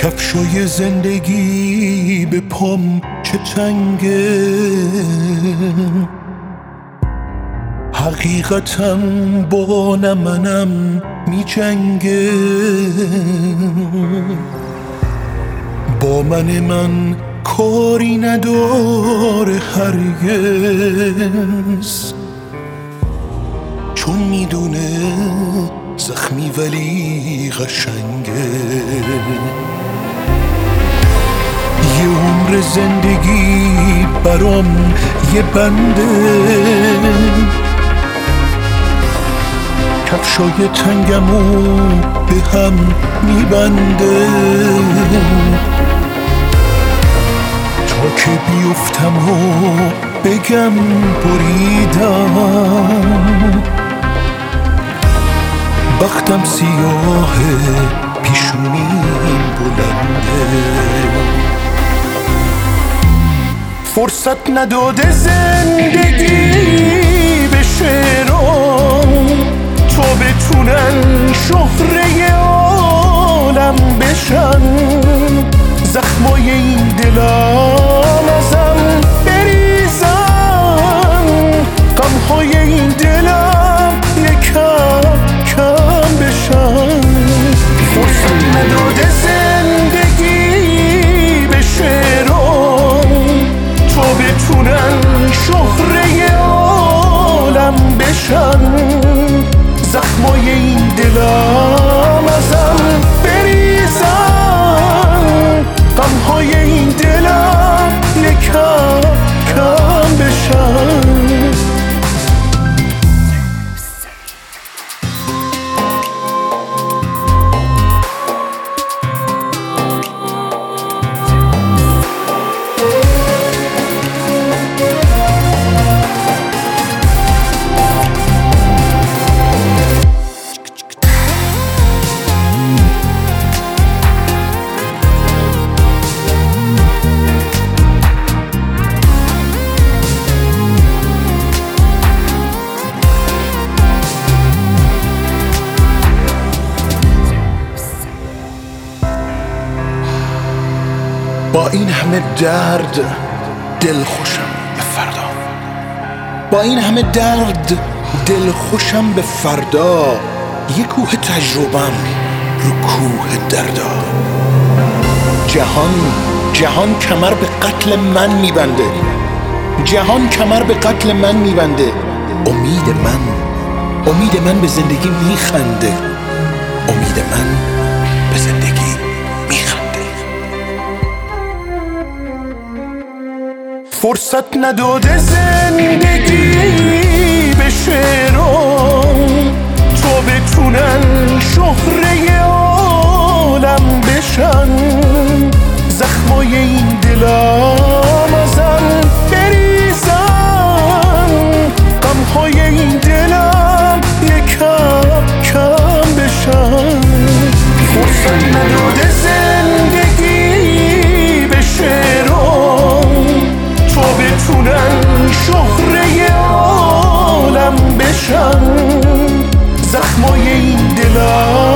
کفشای زندگی به پام چه تنگه، حقیقتم با نمنم می جنگه. با من کاری نداره هرگز، چون میدونه زخمی ولی قشنگه. یه عمر زندگی برام یه بنده، کفشای تنگمو به هم میبنده. تا که بیفتم و بگم بریدم، بختم سیاهه پیشونیم بلنده. فرصت نداده زندگی به شعرام تا بتونن شهره عالم بشن. زخمای این دلم ازم بریزن، غمهای این دلم یکم کم بشن. فرصت نداده زندگی به شعرام تا بتونن شهره عالم بشن. زخمای این دلم ازم بریزن، غمهای این دلم یکم کم بشن. با این همه درد دل خوشم به فردا، با این همه درد دل خوشم به فردا. یه کوه تجربم رو کوه دردا. جهان کمر به قتل من میبنده، جهان کمر به قتل من میبنده. امید من به زندگی میخنده، امید من به زندگی میخنده. فرصت نداده زندگی به شعرام تا بتونن شهره عالم بشن. زخمای این دلم ازم بریزن، غمهای این دلم یکم کم بشن. فرصت نداده زندگی به شعرام تا بتونن شهره عالم بشن. زخمای این دلم